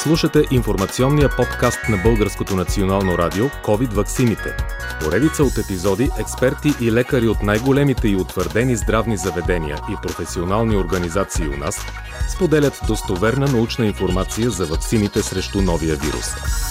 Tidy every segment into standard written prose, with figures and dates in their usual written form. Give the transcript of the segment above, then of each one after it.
Слушате информационния подкаст на Българското национално радио COVID ваксините. В поредица от епизоди експерти и лекари от най-големите и утвърдени здравни заведения и професионални организации у нас споделят достоверна научна информация за ваксините срещу новия вирус.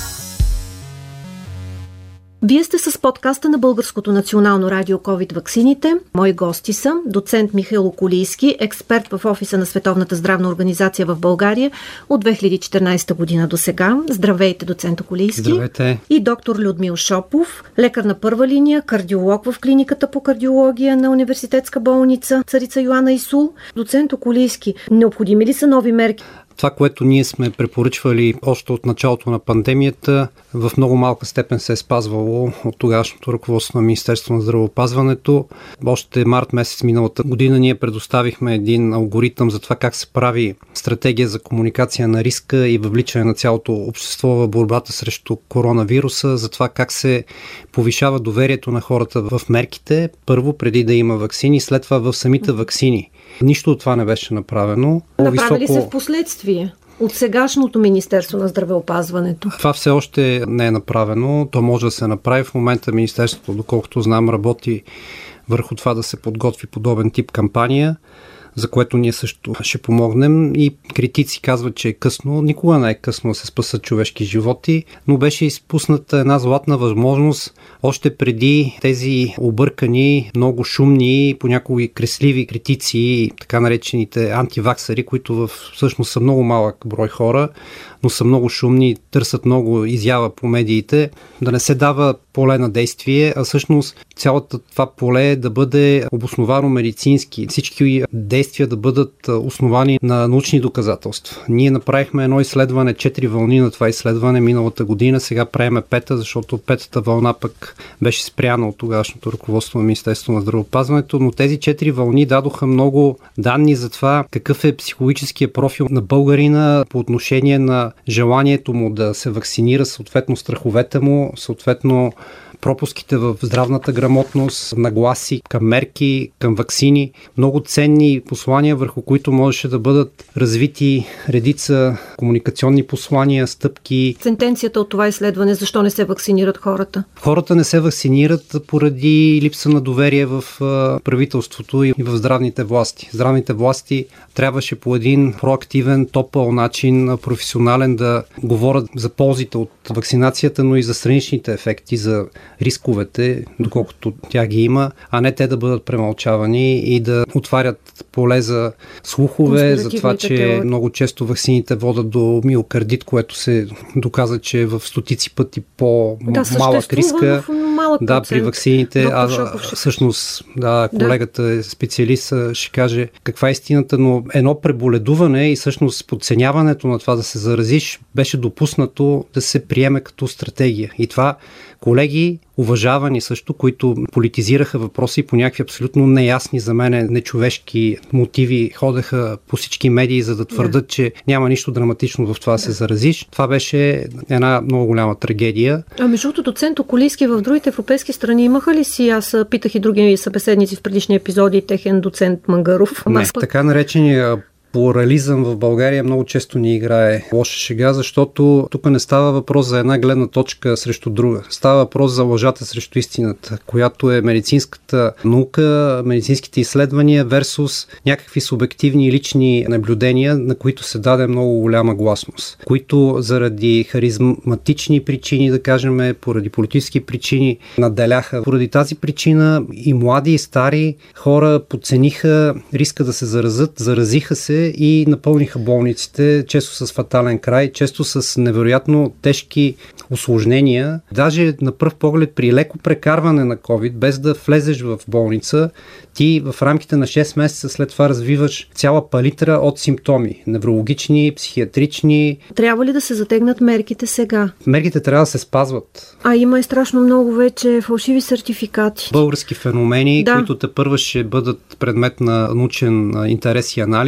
Вие сте с подкаста на Българското национално радио COVID ваксините. Мои гости са доцент Михаил Околийски, експерт в офиса на Световната здравна организация в България от 2014 година до сега. Здравейте, доцент Околийски. Здравейте. И доктор Людмил Шопов, лекар на първа линия, кардиолог в клиниката по кардиология на Университетска болница Царица Йоана Исул. Доцент Околийски, необходими ли са нови мерки? Това, което ние сме препоръчвали още от началото на пандемията, в много малка степен се е спазвало от тогавашното ръководство на Министерството на здравеопазването. Още март месец миналата година ние предоставихме един алгоритъм за това как се прави стратегия за комуникация на риска и въвличане на цялото общество в борбата срещу коронавируса, за това как се повишава доверието на хората в мерките, първо преди да има ваксини, след това в самите ваксини. Нищо от това не беше направено. Направили се в последствие от сегашното Министерство на здравеопазването? Това все още не е направено. То може да се направи. В момента Министерството, доколкото знам, работи върху това да се подготви подобен тип кампания, за което ние също ще помогнем. И критици казват, че е късно. Никога не е късно да се спасат човешки животи, но беше изпусната една златна възможност още преди тези объркани, много шумни, понякога кресливи критици, така наречените антиваксари, които всъщност са много малък брой хора, но са много шумни, търсят много изява по медиите, да не се дава поле на действие, а всъщност цялото това поле да бъде обосновано медицински. Всички действия да бъдат основани на научни доказателства. Ние направихме едно изследване, 4 вълни на това изследване миналата година, сега правиме пета, защото петата вълна пък беше спряна от тогавашното ръководство на Министерството на здравеопазването, но тези 4 вълни дадоха много данни за това какъв е психологическия профил на българина по отношение на желанието му да се вакцинира, съответно страховете му, съответно пропуските в здравната грамотност, нагласи към мерки, към ваксини. Много ценни послания, върху които можеше да бъдат развити редица комуникационни послания, стъпки. Сентенцията от това изследване, защо не се вакцинират хората? Хората не се вакцинират поради липса на доверие в правителството и в здравните власти. Здравните власти трябваше по един проактивен, топъл начин, професионален да говорят за ползите от вакцинацията, но и за страничните ефекти, за рисковете, доколкото тя ги има, а не те да бъдат премълчавани и да отварят поле за слухове, за това, че много често ваксините водят до миокардит, което се доказа, че е в стотици пъти по-малък риска. Да, при ваксините. Всъщност, колегата е специалист, ще каже каква е истината, но едно преболедуване и всъщност подценяването на това да се заразиш беше допуснато да се приеме като стратегия. И това колеги, уважавани също, които политизираха въпроси по някакви абсолютно неясни за мен нечовешки мотиви, ходеха по всички медии, за да твърдат, че няма нищо драматично в това да се заразиш. Това беше една много голяма трагедия. А между другото, доцент Околийски, в другите европейски страни имаха ли си? Аз питах и други събеседници в предишни епизоди, техен доцент Мангаров. Не, така наречения плурализъм в България много често ни играе лоша шега, защото тук не става въпрос за една гледна точка срещу друга. Става въпрос за лъжата срещу истината, която е медицинската наука, медицинските изследвания versus някакви субективни и лични наблюдения, на които се даде много голяма гласност, които заради харизматични причини, да кажем, поради политически причини наделяха. Поради тази причина и млади, и стари хора подцениха риска да се заразят, заразиха се и напълниха болниците, често с фатален край, често с невероятно тежки усложнения. Даже на пръв поглед при леко прекарване на COVID, без да влезеш в болница, ти в рамките на 6 месеца след това развиваш цяла палитра от симптоми. Неврологични, психиатрични. Трябва ли да се затегнат мерките сега? Мерките трябва да се спазват. Има и страшно много вече фалшиви сертификати. Български феномени, които тепърва ще бъдат предмет на научен интерес и анализ.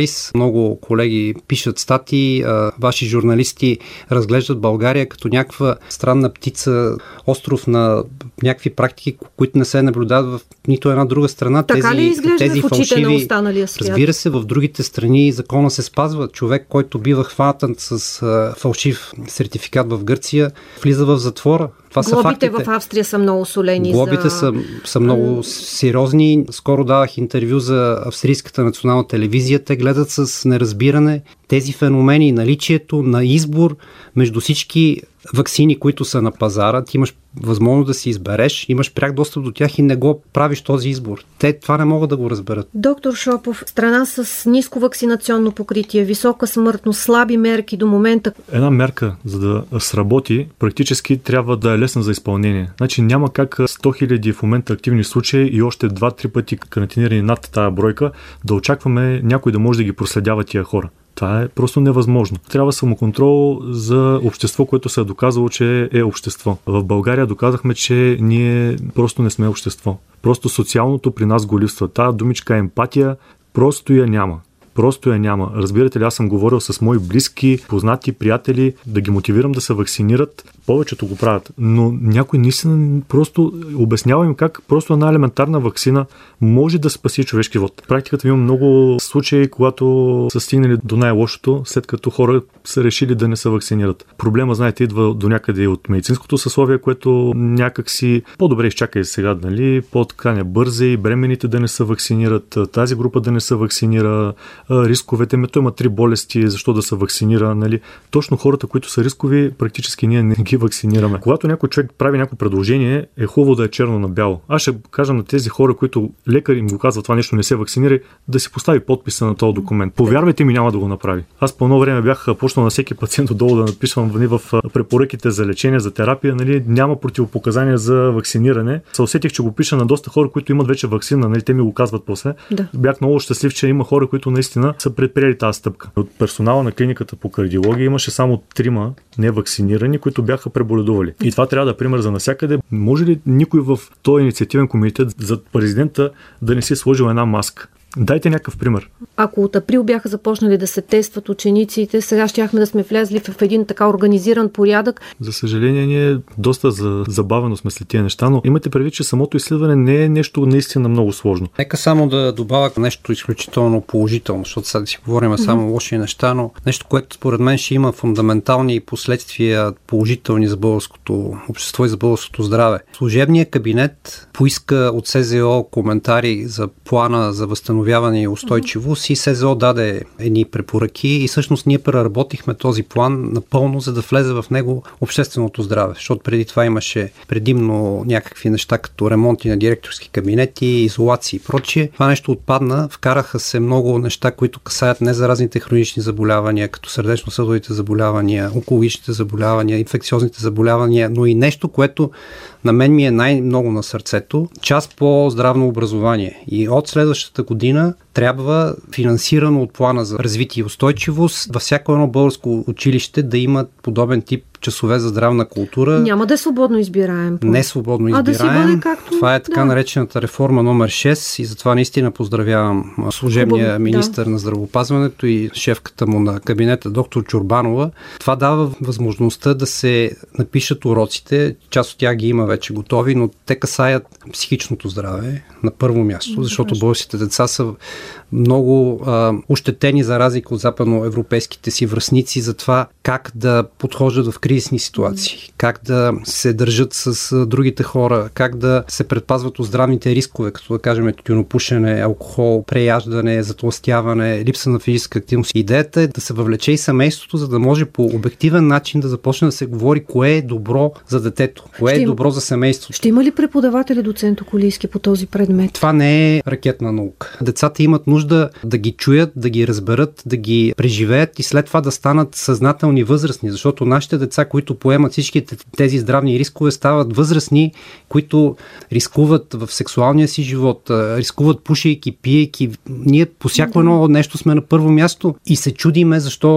много колеги пишат статии, ваши журналисти разглеждат България като някаква странна птица, остров на някакви практики, които не се наблюдават в нито една друга страна. Така ли изглежда в очите на останалия свят? Разбира се, в другите страни закона се спазва. Човек, който бива хватан с фалшив сертификат в Гърция, влиза в затвора. Глобите в Австрия са много солени. Глобите са много сериозни. Скоро давах интервю за Австрийската национална телевизия. Те гледат с неразбиране тези феномени, наличието на избор между всички ваксини, които са на пазара. Ти имаш възможност да си избереш, имаш пряк достъп до тях и не го правиш този избор. Те това не могат да го разберат. Доктор Шопов, страна с ниско вакцинационно покритие, висока смъртност, слаби мерки до момента. Една мерка, за да сработи, практически трябва да е лесна за изпълнение. Значи няма как 100 000 в момента активни случаи и още 2-3 пъти карантинирани над тая бройка да очакваме някой да може да ги проследява тия хора. Това е просто невъзможно. Трябва самоконтрол за общество, което се е доказало, че е общество. В България доказахме, че ние просто не сме общество. Просто социалното при нас го липсва. Тая думичка емпатия просто я няма. Просто я няма. Разбирате ли, аз съм говорил с мои близки, познати, приятели, да ги мотивирам да се вакцинират. Повечето го правят. Но някой наистина просто обяснява им как просто една елементарна ваксина може да спаси човешки живот. В практиката има много случаи, когато са стигнали до най-лошото, след като хора са решили да не се вакцинират. Проблема, знаете, идва до някъде и от медицинското съсловие, което някак си по-добре изчакай сега, нали, по-така не бързи, бременните да не се вакцинират, тази група да не се вакцинира, рисковете, той има 3 болести, защо да се вакцинира, нали. Точно хората, които са рискови, практически ние не ги вакцинираме. Когато някой човек прави някакво предложение, е хубаво да е черно на бяло. Аз ще кажа на тези хора, които лекар им го казва това нещо, не се вакцинира, да си постави подписа на този документ. Повярвайте ми, няма да го направи. Аз по едно време бях почнал на всеки пациент отдолу да написвам в препоръките за лечение, за терапия, нали, няма противопоказания за вакциниране. Се усетих, че го пиша на доста хора, които имат вече вакцина, нали, те ми го казват после. Да. Бях много щастлив, че има хора, които наистина са предприели тази стъпка. От персонала на клиниката по кардиология имаше само 3 невакцинирани, които бяха преболедували. И това трябва да е пример за навсякъде. Може ли никой в този инициативен комитет за президента да не си сложил една маска? Дайте някакъв пример. Ако от април бяха започнали да се тестват учениците, сега щяхме да сме влезли в един така организиран порядък. За съжаление, ние доста забавено сме след тия неща, но имате предвид, че самото изследване не е нещо наистина много сложно. Нека само да добавя нещо изключително положително, защото сега да си говорим само лоши неща, но нещо, което според мен ще има фундаментални последствия положителни за българското общество и за българското здраве. Служебният кабинет поиска от СЗО коментари за плана за възстановяване и устойчивост и СЗО даде едни препоръки и всъщност ние преработихме този план напълно, за да влезе в него общественото здраве, защото преди това имаше предимно някакви неща като ремонти на директорски кабинети, изолации и прочие. Това нещо отпадна, вкараха се много неща, които касаят незаразните хронични заболявания, като сърдечно-съдовите заболявания, онкологичните заболявания, инфекциозните заболявания, но и нещо, което на мен ми е най-много на сърцето, част по здравно образование. И от следващата година трябва финансирано от плана за развитие и устойчивост във всяко едно българско училище да има подобен тип часове за здравна култура. Няма да е свободно избираем. Не свободно избираем. Да си бъде както... Това е така наречената реформа номер 6 и затова наистина поздравявам служебния министър на здравеопазването и шефката му на кабинета доктор Чорбанова. Това дава възможността да се напишат уроците. Част от тях ги има вече готови, но те касаят психичното здраве на първо място, защото българските деца са много ощетени за разлика от западноевропейските си връстници за това как да подхождат в кризисни ситуации, как да се държат с другите хора, как да се предпазват от здравните рискове, като да кажем тютюнопушене, алкохол, преяждане, затлъстяване, липса на физическа активност. Идеята е да се въвлече и семейството, за да може по обективен начин да започне да се говори кое е добро за детето, кое е добро за семейството. Ще има ли преподаватели, доцент Околийски, по този предмет? Това не е ракетна наука. Децата имат нужда да ги чуят, да ги разберат, да ги преживеят и след това да станат съзнателни възрастни, защото нашите деца, които поемат всички тези здравни рискове, стават възрастни, които рискуват в сексуалния си живот, рискуват пушейки, пиейки. Ние по всяко едно нещо сме на първо място и се чудиме защо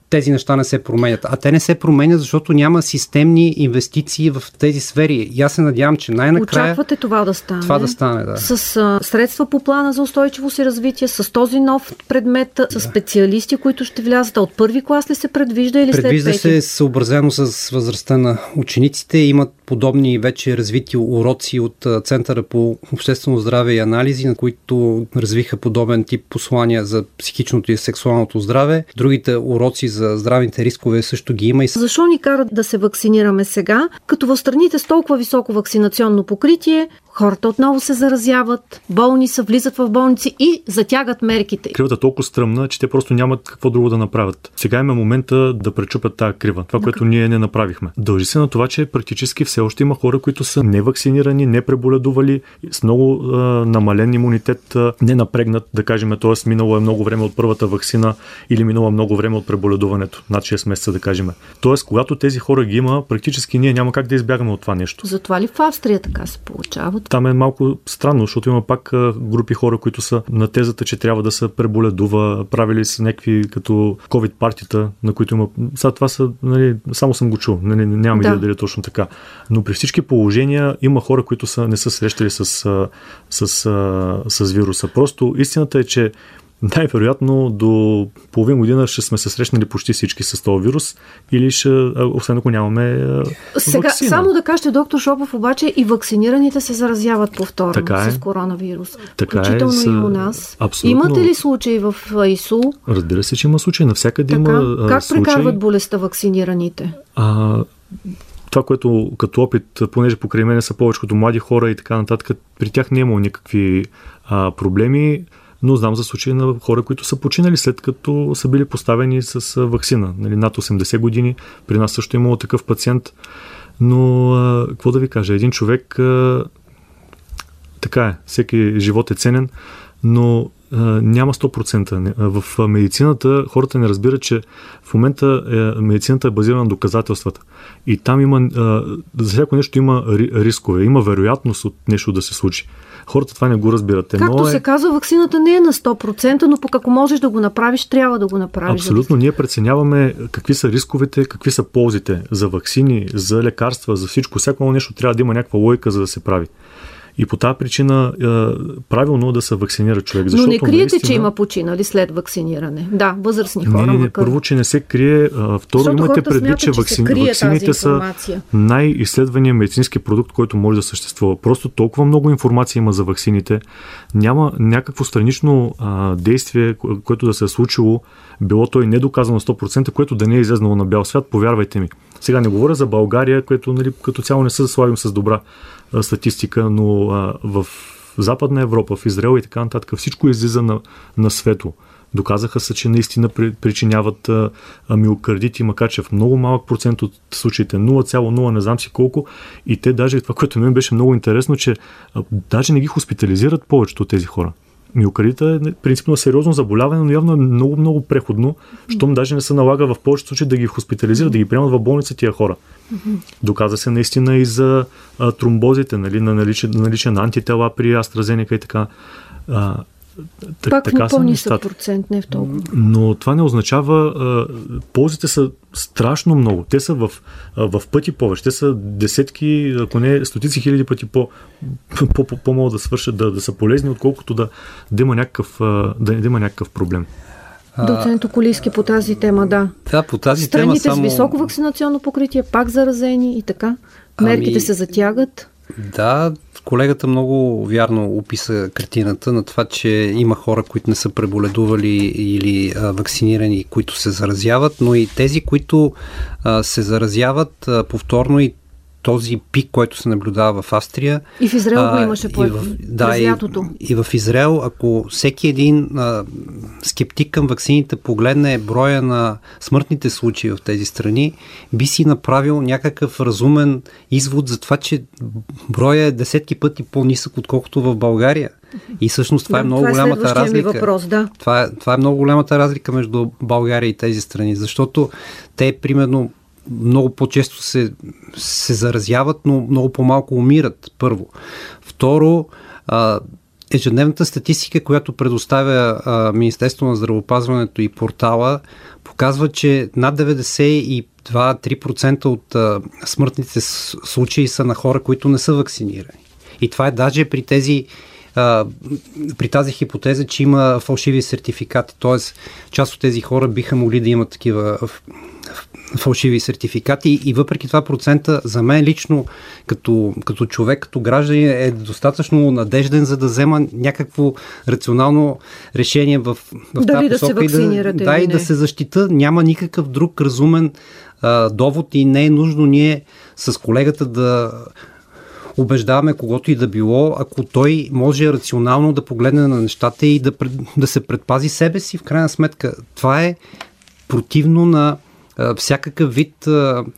тези неща не се променят. А те не се променят, защото няма системни инвестиции в тези сфери. И аз се надявам, че най-накрая... Очаквате това да стане? Това да стане, да. С средства по плана за устойчивост и развитие, с този нов предмет, с специалисти, които ще влязат. От първи клас ли се предвижда или след пети? Предвижда се съобразено с възрастта на учениците. Имат подобни вече развити уроци от Центъра по обществено здраве и анализи, на които развиха подобен тип послания за психичното и сексуалното здраве. Другите уроци за здравните рискове също ги има. Защо ни карат да се вакцинираме сега, като в страните с толкова високо вакцинационно покритие, хората отново се заразяват, болни са, влизат в болници и затягат мерките? Кривата е толкова стръмна, че те просто нямат какво друго да направят. Сега има момента да пречупят тая крива. Това, което ние не направихме. Дължи се на това, че практически все още има хора, които са невакцинирани, не преболедували, с много намален имунитет, не напрегнат, да кажем, т.е. минало е много време от първата ваксина или минало много време от преболедуването, над 6 месеца, да кажем. Тоест, когато тези хора ги има, практически ние няма как да избягаме от това нещо. Затова ли в Австрия така се получава? Там е малко странно, защото има пак групи хора, които са на тезата, че трябва да се преболедува, правили са някакви като COVID партита, на които има... Сега това са, нали, само съм го чул, нали, нямам идея дали е точно така. Но при всички положения има хора, които не са срещали с вируса. Просто истината е, че най-вероятно до половин година ще сме се срещнали почти всички с този вирус или освен ако нямаме сега, ваксина. Само да кажете, доктор Шопов, обаче и вакцинираните се заразяват повторно с коронавирус. Така включително и у нас. Абсолютно. Имате ли случаи в ИСУ? Разбира се, че има случаи. Навсякъде има как случаи. прекарват болестта вакцинираните? Това, което като опит, понеже покрай мене са повечето млади хора и така нататък, при тях не е имало никакви проблеми, но знам за случаи на хора, които са починали след като са били поставени с ваксина. Нали, над 80 години. При нас също е имало такъв пациент. Но, какво да ви кажа, един човек, така е, всеки живот е ценен, но няма 100%. В медицината хората не разбират, че в момента медицината е базирана на доказателствата. И там има, за всяко нещо има рискове, има вероятност от нещо да се случи. Хората това не го разбират. Както се казва, ваксината не е на 100%, но пък ако можеш да го направиш, трябва да го направиш. Абсолютно. Ние преценяваме какви са рисковете, какви са ползите за ваксини, за лекарства, за всичко. Всяко нещо трябва да има някаква логика, за да се прави. И по тази причина правилно да се вакцинира човек. Но не криете, че има починали след вакциниране. Да, възрастни хора. Не, първо, че не се крие. Второ, имате предвид, че вакцините са най-изследвания медицински продукт, който може да съществува. Просто толкова много информация има за ваксините. Няма някакво странично действие, което да се е случило, било то и недоказано 100%, което да не е излезнало на бял свят, повярвайте ми. Сега не говоря за България, което, нали, като цяло не се славим с добра статистика, но в Западна Европа, в Израел и така нататък, всичко излиза на светло. Доказаха се, че наистина причиняват миокардити, макар че в много малък процент от случаите, 0,0, не знам си колко, и те даже, това, което ми беше много интересно, че даже не ги хоспитализират повечето от тези хора. Миокардита е принципно сериозно заболяване, но явно е много преходно, щом даже не се налага в повечето случаи да ги хоспитализират, да ги приемат в болница тия хора. Доказа се наистина и за тромбозите, нали, на наличие на антитела при AstraZeneca и така. Пак така в по-нисък процент, не в толкова. Но това не означава... ползите са страшно много. Те са в пъти повече. Те са десетки, ако не стотици хиляди пъти по-могат да свършат, да са полезни, отколкото да има някакъв проблем. Доцент Околийски по тази тема, да. Да, по тази страните тема с високо вакцинационно покритие, пак заразени и така. Мерките се затягат. Да, колегата много вярно описа картината на това, че има хора, които не са преболедували или вакцинирани, които се заразяват, но и тези, които се заразяват повторно, и този пик, който се наблюдава в Австрия. И в Израел го имаше през лятото. И в Израел, ако всеки един скептик към ваксините погледне броя на смъртните случаи в тези страни, би си направил някакъв разумен извод за това, че броя е десетки пъти по-нисък, отколкото в България. И всъщност това е много голямата разлика. Въпрос, да. Това е много голямата разлика между България и тези страни, защото те, примерно, много по-често се заразяват, но много по-малко умират, първо. Второ, ежедневната статистика, която предоставя Министерството на здравеопазването и портала, показва, че над 92-3% от смъртните случаи са на хора, които не са вакцинирани. И това е даже при тази хипотеза, че има фалшиви сертификати. Т.е. част от тези хора биха могли да имат такива фалшиви сертификати и въпреки това процента за мен лично като човек, като гражданин е достатъчно надежден, за да взема някакво рационално решение в тази посока и да се защита. Няма никакъв друг разумен довод и не е нужно ние с колегата да убеждаваме когото и да било, ако той може рационално да погледне на нещата и да се предпази себе си. В крайна сметка това е противно на всякакъв вид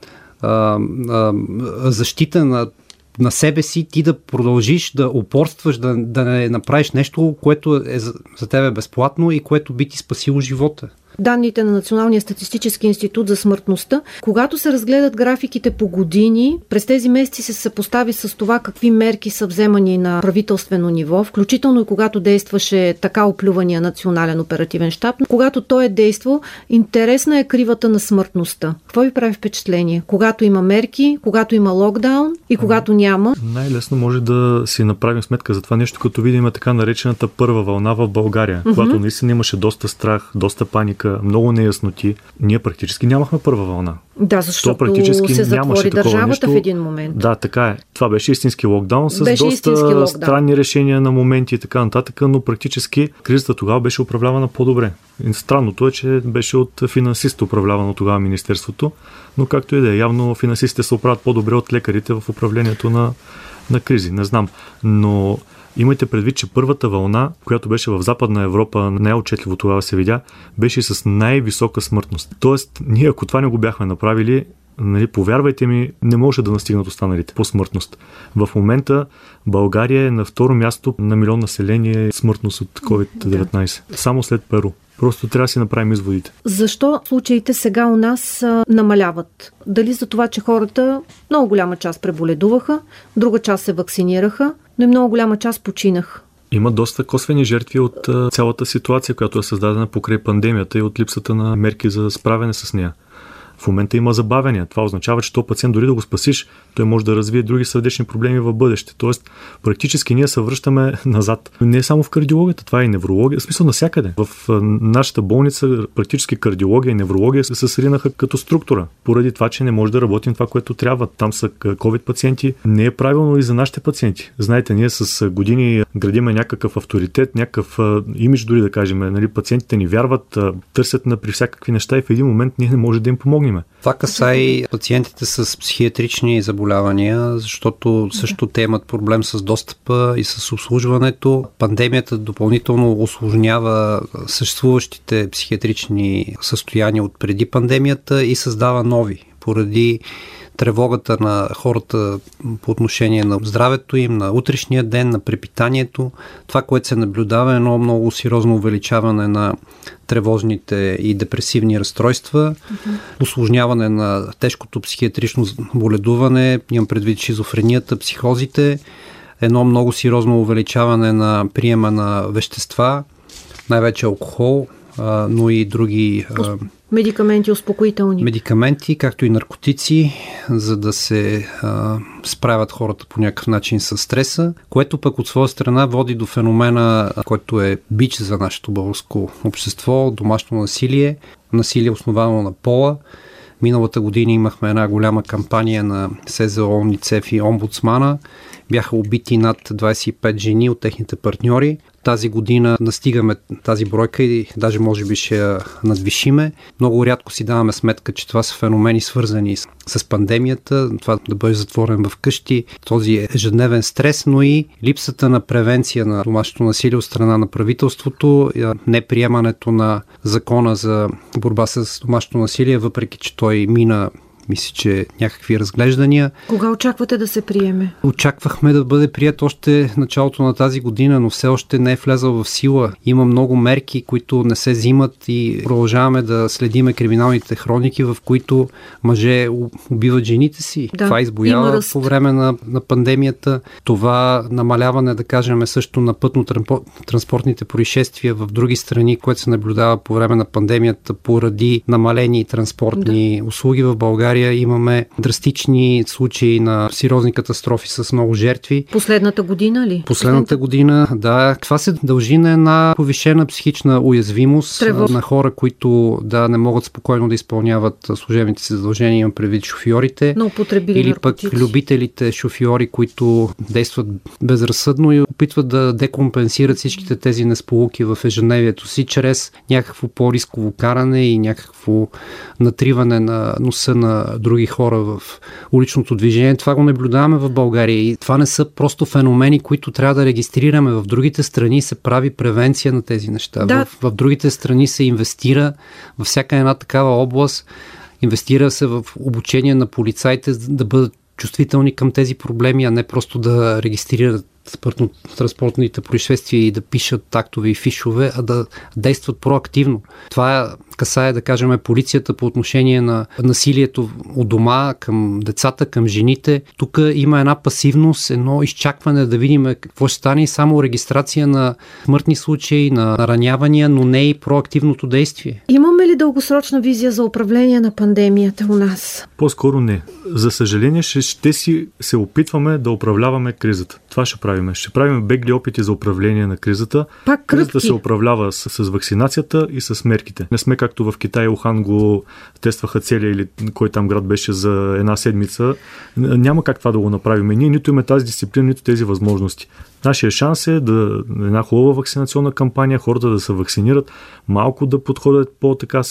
защита на себе си, ти да продължиш да упорстваш, да не направиш нещо, което е за тебе безплатно и което би ти спасило живота. Данните на Националния статистически институт за смъртността, когато се разгледат графиките по години, през тези месеци се съпостави с това какви мерки са вземани на правителствено ниво, включително и когато действаше така оплювания национален оперативен щаб. Когато той е действал, интересна е кривата на смъртността. Какво ви прави впечатление? Когато има мерки, когато има локдаун и когато няма? Най-лесно може да си направим сметка за това нещо, като видим така наречената първа вълна в България, когато наистина имаше доста страх, доста паника, много неясноти. Ние практически нямахме първа вълна. Да, защото се затвори държавата нещо в един момент. Да, така е. Това беше истински локдаун с доста странни решения на моменти и така нататък, но практически кризата тогава беше управлявана по-добре. И странното е, че беше от финансистите управлявано тогава министерството, но както и да е, явно финансистите се оправят по-добре от лекарите в управлението на кризи. Не знам, но имайте предвид, че първата вълна, която беше в Западна Европа, най-отчетливо тогава се видя, беше с най-висока смъртност. Тоест, ние ако това не го бяхме направили, повярвайте ми, не може да настигнат останалите по смъртност. В момента България е на второ място на милион население смъртност от COVID-19. Само след Перу. Просто трябва да си направим изводите. Защо случаите сега у нас намаляват? Дали за това, че хората много голяма част преболедуваха, друга част се вакцинираха, но и много голяма част починаха? Има доста косвени жертви от цялата ситуация, която е създадена покрай пандемията и от липсата на мерки за справяне с нея. В момента има забавяния. Това означава, че този пациент дори да го спасиш, той може да развие други сърдечни проблеми в бъдеще. Тоест, практически ние се връщаме назад. Не е само в кардиологията, това е и неврология, в смисъл навсякъде. В нашата болница практически кардиология и неврология се сринаха като структура, поради това, че не може да работим това, което трябва. Там са COVID пациенти. Не е правилно и за нашите пациенти. Знаете, ние с години градиме някакъв авторитет, някакъв имидж, дори да кажем. Пациентите ни вярват, търсят при всякакви неща и в един момент ние не може да им помогнем. Това касае и пациентите с психиатрични заболявания, защото също те имат проблем с достъпа и с обслужването. Пандемията допълнително усложнява съществуващите психиатрични състояния от преди пандемията и създава нови, поради тревогата на хората по отношение на здравето им, на утрешния ден, на препитанието. Това, което се наблюдава, е едно много сериозно увеличаване на тревожните и депресивни разстройства, усложняване на тежкото психиатрично боледуване, имам предвид шизофренията, психозите, едно много сериозно увеличаване на приема на вещества, най-вече алкохол, но и други медикаменти, успокоителни. Медикаменти, както и наркотици, за да се справят хората по някакъв начин с стреса, което пък от своя страна води до феномена, който е бич за нашето българско общество, домашно насилие, насилие основано на пола. Миналата година имахме една голяма кампания на СЗО, УНИЦЕФ и омбудсмана. Бяха убити над 25 жени от техните партньори. Тази година настигаме тази бройка и даже може би ще я надвишиме. Много рядко си даваме сметка, че това са феномени свързани с пандемията, това да бъдеш затворен в къщи, този ежедневен стрес, но и липсата на превенция на домашното насилие от страна на правителството, неприемането на закона за борба с домашното насилие, въпреки че той мина мисля, че някакви разглеждания. Кога очаквате да се приеме? Очаквахме да бъде прият още началото на тази година, но все още не е влязъл в сила. Има много мерки, които не се взимат и продължаваме да следиме криминалните хроники, в които мъже убиват жените си. Да, това избуява по време на пандемията. Това намаляване, да кажем, също на пътно-транспортните происшествия в други страни, което се наблюдава по време на пандемията поради намалени транспортни услуги. В България имаме драстични случаи на сериозни катастрофи с много жертви. Последната година ли? Последната година, да. Това се дължи на една повишена психична уязвимост на хора, които не могат спокойно да изпълняват служебните си задължения, имам предвид шофьорите. Или пък любителите шофьори, които действат безразсъдно и опитват да декомпенсират всичките тези несполуки в ежедневието си чрез някакво по-рисково каране и някакво натриване на носа на други хора в уличното движение. Това го наблюдаваме в България и това не са просто феномени, които трябва да регистрираме. В другите страни се прави превенция на тези неща. Да. В другите страни се инвестира във всяка една такава област. Инвестира се в обучение на полицаите да бъдат чувствителни към тези проблеми, а не просто да регистрират пътно-транспортните происшествия и да пишат актове и фишове, а да действат проактивно. Това касае, да кажем, полицията по отношение на насилието от дома към децата, към жените. Тук има една пасивност, едно изчакване да видим какво ще стане, само регистрация на смъртни случаи, на ранявания, но не и проактивното действие. Имаме ли дългосрочна визия за управление на пандемията у нас? По-скоро не. За съжаление, ще си се опитваме да управляваме кризата. Това ще правим. Ще правим бегли опити за управление на кризата. Пак кризата се управлява с вакцинацията и с мерките. Не сме както в Китай, Ухан го тестваха целия или кой там град беше за една седмица. Няма как това да го направим. Ние нито имаме тази дисциплина, нито тези възможности. Нашия шанс е една хубава вакцинационна кампания, хората да се вакцинират, малко да подходят по-така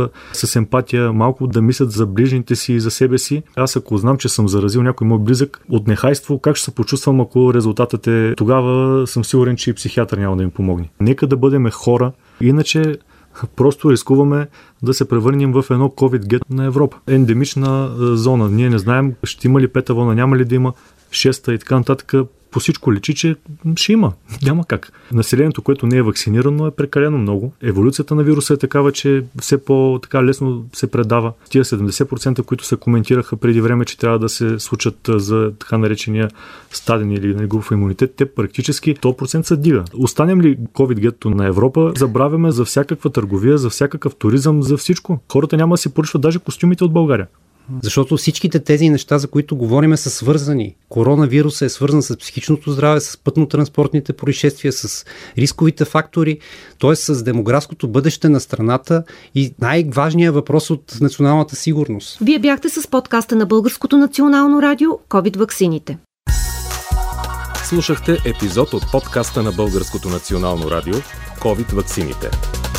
с емпатия, малко да мислят за ближните си и за себе си. Аз ако знам, че съм заразил някой мой близък от нехайство, как ще се почувствам, ако резултатът е тогава, съм сигурен, че и психиатър няма да им помогне. Нека да бъдем хора, иначе просто рискуваме да се превърнем в едно COVID-гет на Европа. Ендемична зона. Ние не знаем, ще има ли пета вълна, няма ли да има шеста и така нататък. По всичко личи, че ще има. Няма как. Населението, което не е вакцинирано, е прекалено много. Еволюцията на вируса е такава, че все по-така лесно се предава. Тия 70%, които се коментираха преди време, че трябва да се случат за така наречения стаден или групов имунитет, те практически 100% се дига. Останем ли COVID-гетто на Европа, забравяме за всякаква търговия, за всякакъв туризъм, за всичко. Хората няма да си поръчват даже костюмите от България. Защото всичките тези неща, за които говорим, са свързани. Коронавирусът е свързан с психичното здраве, с пътно-транспортните происшествия, с рисковите фактори, т.е. с демографското бъдеще на страната и най-важният въпрос от националната сигурност. Вие бяхте с подкаста на Българското национално радио COVID ваксините. Слушахте епизод от подкаста на Българското национално радио COVID ваксините.